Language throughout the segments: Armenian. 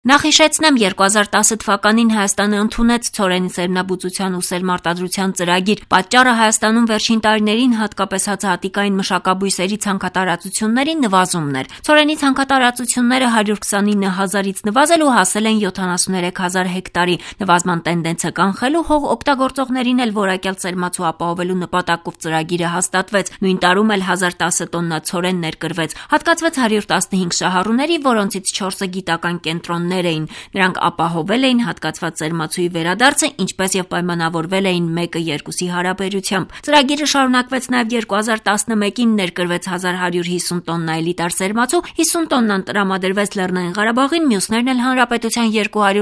Նախ հիշեցնեմ 2010 թվականին Հայաստանը ընդունեց ցորենի սերմնաբուծության ու սերմարտադրության ծրագիր։ Պատճառը Հայաստանում վերջին տարիներին հատկապես հացահատիկային մշակաբույսերի ցանքատարածությունների նվազումն էր։ Ցորենի ցանքատարածությունները 129,000-ից նվազել ու հասել են 73,000 հեկտարի։ Նվազման տենդենսը կանխելու հող օգտագործողներին էլ որակյալ սերմացու ապահովելու նպատակով ծրագիրը հաստատվեց։ Նույն տարում էլ 1010 տոննա ցորեն ներկրվեց։ Հատկացվեց 115 շահառուների, որոնցից 4-ը գիտական կենտրոններ էին։ Նրանք ապահովել էին հատկացված սերմացուի վերադարձը, ինչպես եւ պայմանավորվել էին 1:2-ի հարաբերությամբ։ Ծրագիրը շարունակվեց նաեւ 2011-ին ներկրվեց 1150 տոննա էլիտար սերմացու, 50 տոննան տրամադրվեց Լեռնային Ղարաբաղին, մյուսներն էլ Հանրապետության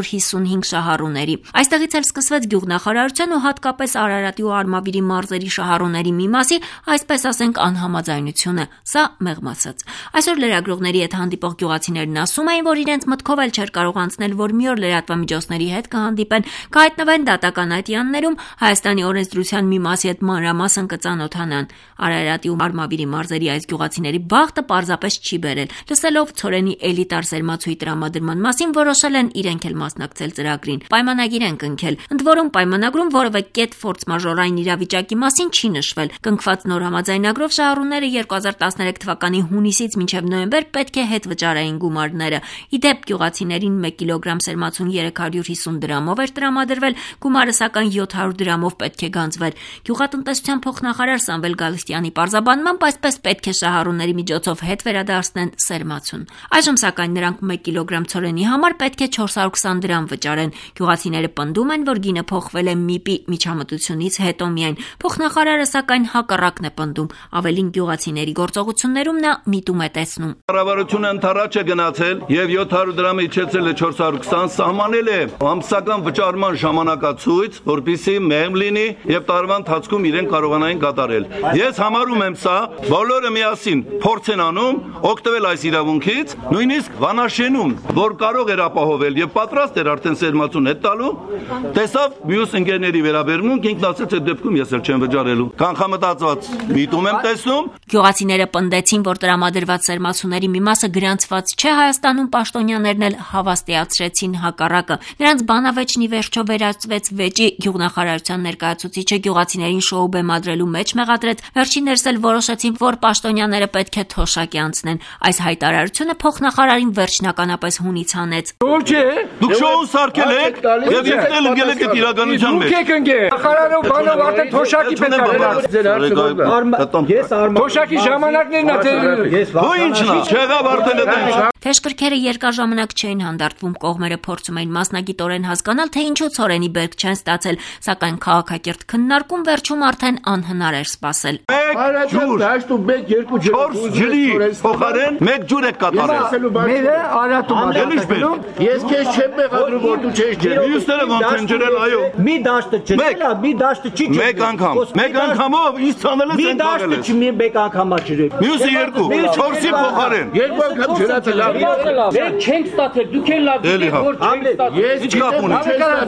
255 շահառուների։ Այստեղից էլ սկսվեց գյուղնախարարության ու հատկապես Արարատի ու Արմավիրի մարզերի շահառուների մի մասի, այսպես ասենք, անհամաձայնությունը։ Սա մեղմ ասած։ Այսօր լրագրողների հետ հանդիպող գյուղացիներն ասում էին, որ իրենց մտքով էլ չէր կարող անցնել, որ մի օր լրատվամիջոցների հետ կհանդիպեն, կհայտնվեն դատական այտյաններում, Հայաստանի օրենսդրության մի մասի հետ մանրամասն կծանոթանան։ Արարատի ու Արմավիրի մարզերի այս գյուղացիների բախտը պարզապես չի բերել։ Լսելով ցորենի էլիտար սերմացուի տրամադրման մասին, որոշել են իրենք էլ մասնակցել ծրագրին։ Պայմանագիր են կնքել։ Ընդ որում պայմանագրում որևէ կետ ֆորս-մաժորային իրավիճակի մասին չի նշվել։ Կնքված նոր համաձայնագրով շահառուները 2013 թվականի հունիսից մինչև նոյեմբեր պետք է հետ վճարային գումարները։ Իդեպ գյուղացիներին 1 կիլոգրամ սերմացուն 350 դրամով էր տրամադրվել, գումարը սակայն 700 դրամով պետք է գանձվեր։ Գյուղատնտեսության փոխնախարար Սամվել Գալստյանի պարզաբանմամբ այսպես պետք է շահառուների միջոցով հետ վերադարձնեն սերմացուն։ Այժմ սակայն նրանք 1 կիլոգրամ ցորենի համար պետք է 420 դրամ վճարեն։ Գյուղացիները պնդում են, որ գինը փոխվել է ՄԻՊ-ի միջամտությունից հետո միայն։ Փոխնախարարը սակայն հակառակն է պնդում։ Ավելին գյուղացիների գործողություններում նա միտում է տեսնում։ Կառավարությունը ընդառաջ է գնացել եւ 700 դրամը իջեցել է 420, սահմանել է ամսական վճարման ժամանակացույց, որպեսզի մեղմ լինի եւ տարվա ընթացքում իրեն կարողանային կատարել։ Ես համարում եմ սա բոլորը միասին փորձ են անում օգտվել այս իրավունքից, նույնիսկ Վանաշենում, որ կարող էր ապահովել եւ պատրաստ էր արդեն սերմացուն հետ տալու, տեսավ մյուս ընկերների վերաբերմունք, ինքն ասաց այդ դեպքում ես էլ չեմ վճարելու։ Կանխամտածված միտում եմ տեսնում։ Գյուղացիները պնդեցին, որ տրամադրված սերմացուների մի մասը գրանցված չէ Հայաստանում, պաշտոնյաներն էլ հավաստիացրեցին հակառակը։ Նրանց բանավեճն ի վերջո վերածվեց վեճի։ Գյուղնախարարության ներկայացուցիչը գյուղացիներին շոու բեմադրելու մեջ մեղադրեց։ Վերջիններս էլ որոշեցին, որ պաշտոնյաները պետք է թոշակի անցնեն։ Այս հայտարարությունը փոխնախարարին վերջնականապես հունից հանեց։ Չէ, դուք շոու սարքել եք եւ եկել ընկել եք այդ իրականության մեջ։ Դուք եք ընկել։ Նախարարը բանով արդեն թոշակի պետք է վերածել։ Ես թոշակի ժամանակներն է Ու ինչն է, չեղավ արդեն այդ։ Թեժկրքերը երկար ժամանակ չէին հանդարտվում, կողմերը փորձում էին մասնագիտորեն հասկանալ, թե ինչու ցորենի բերք չեն ստացել, սակայն քաղաքակիրթ քննարկում վերջում արդեն անհնար էր սպասել։ 4 ջրի փոխարեն 1 ջուր եք կատարել։ Մերը Արարատում Ես քեզ չեմ մեղադրում, որ դու չես ջրել։ Մյուսները ոնց են ջրել, այո։ մի դաշտը ջրել, մի դաշտը չի ջրել։ Մեկ անգամով ինձ ցանել ես Մի դաշտը չի մեկ անգամա ջրել։ Մյուսը 2, 4-ի փոխարեն։ 2 անգամ ջրած է լավ։ Մենք չենք ստացել, դուք էլ լավ եք, որ չենք ստացել։ Ես ինչ կապ ունի։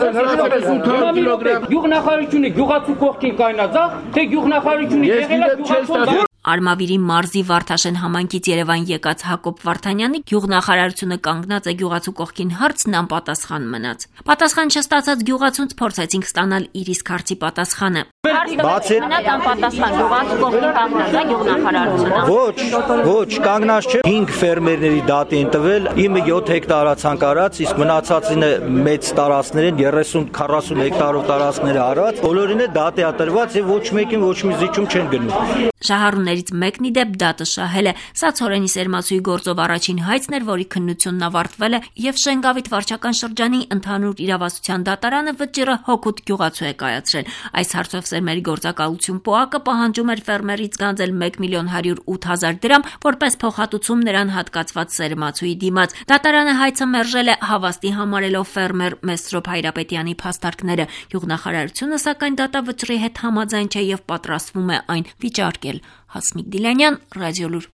Գյուղնախարարությունը գյուղացու կողքին կայնածախ, թե գյուղնախարարությունը եղել է գյուղացու։ Արմավիրի մարզի Վարդաշեն համայնքից Երևան եկած Հակոբ Վարդանյանի գյուղնախարարությունը կանգնած է գյուղացու կողքին հարցն անպատասխան մնաց։ Պատասխան չստացած գյուղացուց փորձեցինք ստանալ իր իսկ հարցի պատասխանը։ Անպատասխան գյուղացու կողքին կանգնած է գյուղնախարարությունը։ Ոչ, կանգնած չէ։ 5 ֆերմերների դատ են տվել, իմը 7 հեկտարացանք արած, իսկ մնացածինը մեծ տարածքներ են, 30-40 հեկտարով տարածքները արած, բոլորին է դատ է տրված եւ ոչ մեկին ոչ մի զիջում չեն գնում։ Շահառուներից մեկն ի դեպ դատը շահել է։ Սա ցորենի սերմացուի գործով առաջին հայցն էր, որի քննությունն ավարտվել է, եւ Շենգավիթ վարչական շրջանի ընդհանուր իրավասության դատարանը վճիռը հօգուտ գյուղացու է կայացրել։ Այս հարցով Սերմերի գործակալություն ՊՕԱԿ-ը պահանջում էր ֆերմերից գանձել 1,108,000 դրամ որպես փոխհատուցում նրան հատկացված սերմացուի դիմաց։ Դատարանը հայցը մերժել է հավաստի համարելով ֆերմեր Մեսրոպ Հայրապետյանի փաստարկները։ Գյուղնախարարությունը սակայն դատավճռի հետ համաձայն չէ եւ պատրաստվում է այն վիճարկել։ Հասմիկ Դիլանյան, Ռադիոլուր։